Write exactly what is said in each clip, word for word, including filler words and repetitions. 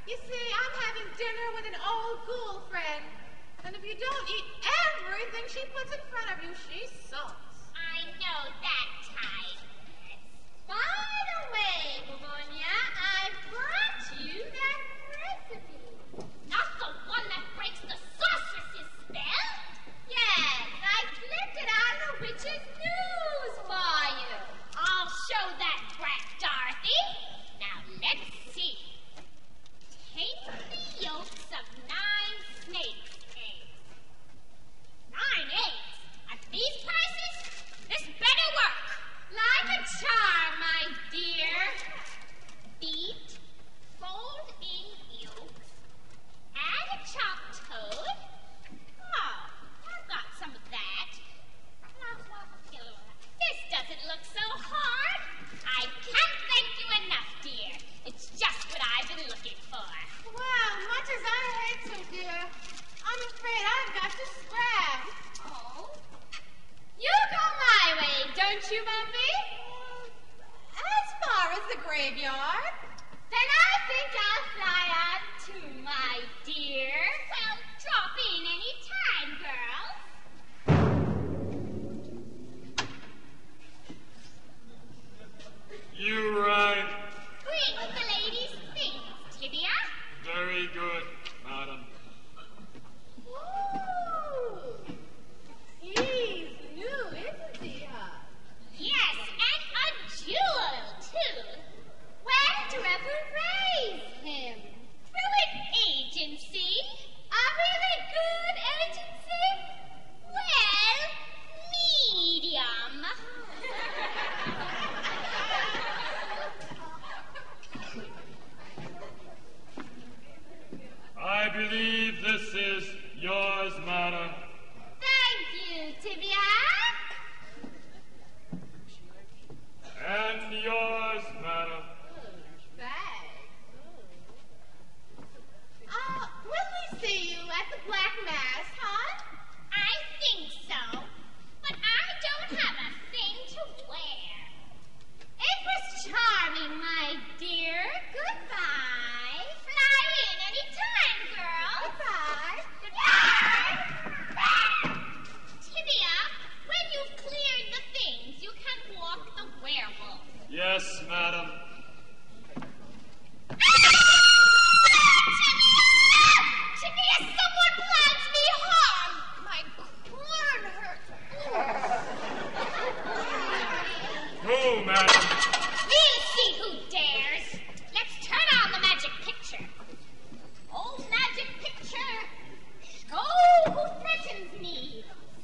You see, I'm having dinner with an old ghoul friend. And if you don't eat everything she puts in front of you, she sulks. I know that type. By the way, Bubonia, I brought you that recipe. Not the one that breaks the sorceress's spell? Yes, I flipped it on the witch's news for you. I'll show that brat, Dorothy. Now let's see. Take the yolks of nine snakes' eggs. Nine eggs? At these prices? This better work. Like a charm, my dear. Beat, fold in yolks, add a chopped toad. Oh, I've got some of that. This doesn't look so hard. I can't thank you enough, dear. It's just what I've been looking for. Well, much as I hate to, dear, I'm afraid I've got to scrap. Oh? You go my way, don't you, Bumpy? As far as the graveyard. Then I think I'll fly on too, my dear. Well, drop in any time, girls. You right. Bring the ladies things, Tibia. Very good, madam. Ooh, he's new, isn't he, huh? Yes, and a jewel, too. Where do ever raise him? Through an agency. A really good agency? Well, medium. I believe this is yours, madam. Thank you, Tibia. And yours, madam. Bag. Uh, will we see you at the Black Mass, huh? I think so, but I don't have a thing to wear. It was charming, my dear. Goodbye. Fly in any time, girl. Goodbye. Goodbye. Tibia, when you've cleared the things, you can walk the werewolf. Yes, madam. Tibia, someone plans me harm. My corn hurts. Who, madam? We'll see who dares. Let's turn on the magic picture. Oh, magic picture, show who threatens me.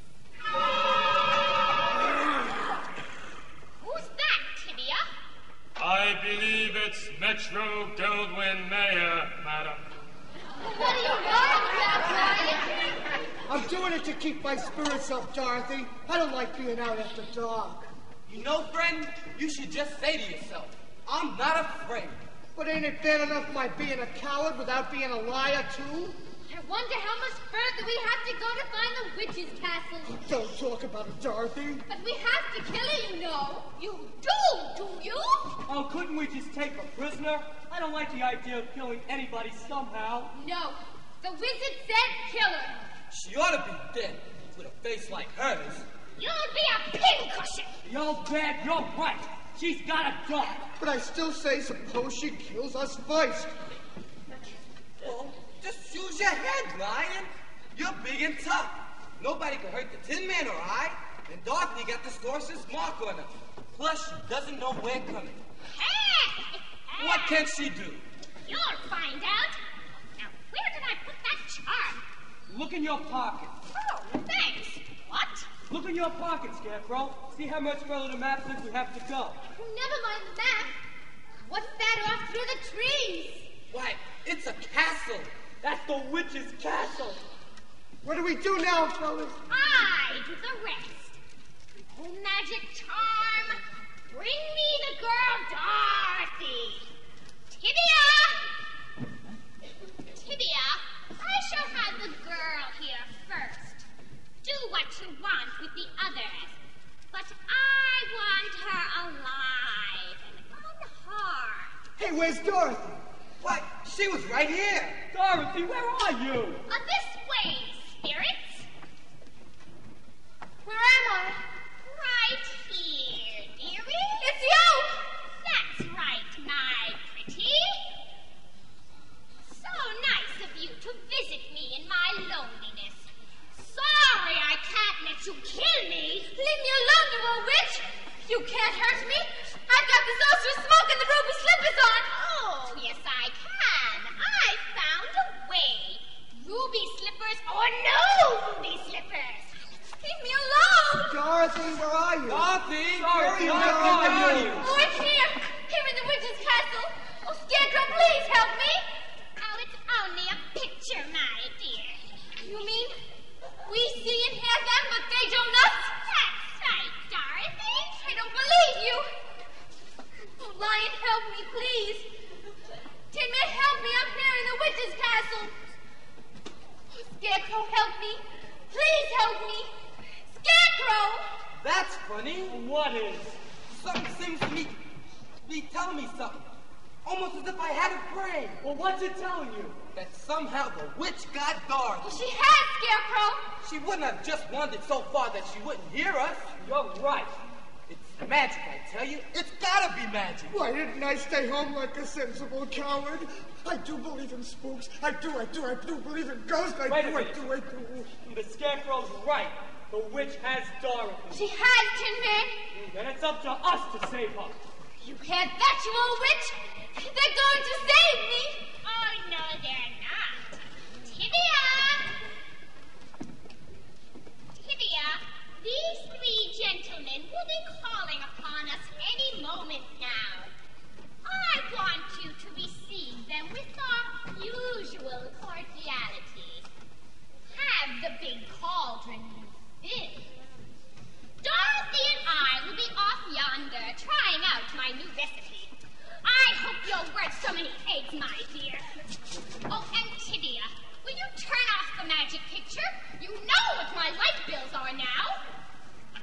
Who's that, Tibia? I believe it's Metro Goldwyn Mayer, madam. What are you worried about, Ryan? I'm doing it to keep my spirits up, Dorothy. I don't like being out after dark. You know, friend, you should just say to yourself, I'm not afraid. But ain't it bad enough my being a coward without being a liar, too? I wonder how much further we have to go to find the witch's castle. Don't talk about it, Dorothy. But we have to kill her, you know. You do, do you? Oh, couldn't we just take a prisoner? I don't like the idea of killing anybody somehow. No. The wizard said kill her. She ought to be dead with a face like hers. You'll be a pincushion. You're bad, you're right. She's got a die. But I still say suppose she kills us first. Well, just use your head, Lion. You're big and tough. Nobody can hurt the Tin Man or I. And Dorothy got the sorceress mark on her. Plus, she doesn't know we're coming. Hey! What can she do? You'll find out. Now, where did I put that charm? Look in your pocket. Oh, thanks. What? Look in your pocket, Scarecrow. See how much further the map says we have to go. Never mind the map. What's that off through the trees? Why, it's a castle. That's the witch's castle. What do we do now, fellas? I do the rest. Oh, magic charm. Bring me the girl Dorothy. Tibia! Tibia, I shall have the girl here first. Do what you want with the others. But I want her alive and unharmed. Hey, where's Dorothy? Why, She was right here. Dorothy, where are you? Uh, this way, spirits. Where am I? Right here, dearie. It's you! That's right, my pretty. So nice of you to visit me in my loneliness. Sorry I can't let you kill me. Leave me alone, you old witch! You can't hurt me! I've got the sorcerer's smoke and the ruby slippers on! Oh, yes, I can. I found a way. Ruby slippers or no ruby slippers. Leave me alone! Dorothy, where are you? Dorothy, Dorothy, where where are are you? you? Oh, it's here! Here in the witch's castle! Oh, Scarecrow, please help me! Oh, it's only a picture, my dear. You mean we see and hear them, but they don't us? That's right, Dorothy. I don't believe you! Oh, Lion, help me, please! Tin Man, help me! I'm here in the witch's castle! Oh, Scarecrow, help me! Please help me! Scarecrow! That's funny. What is? Something seems to me be telling me something. Almost as if I had a brain. Well, what's it telling you? That somehow the witch got Oh, Dorothy. she has, Scarecrow! She wouldn't have just wandered so far that she wouldn't hear us. You're right. It's magic, I tell you. It's gotta be magic. Why didn't I stay home like a sensible coward? I do believe in spooks. I do, I do, I do believe in ghosts. I Wait a do, I minute. do, I do. The Scarecrow's right. The witch has Dorothy. She has, Tin Man! Then it's up to us to save her. You had that, you old witch! They're going to save me! Oh, no, they're not. Tibia! Tibia, these three gentlemen will be calling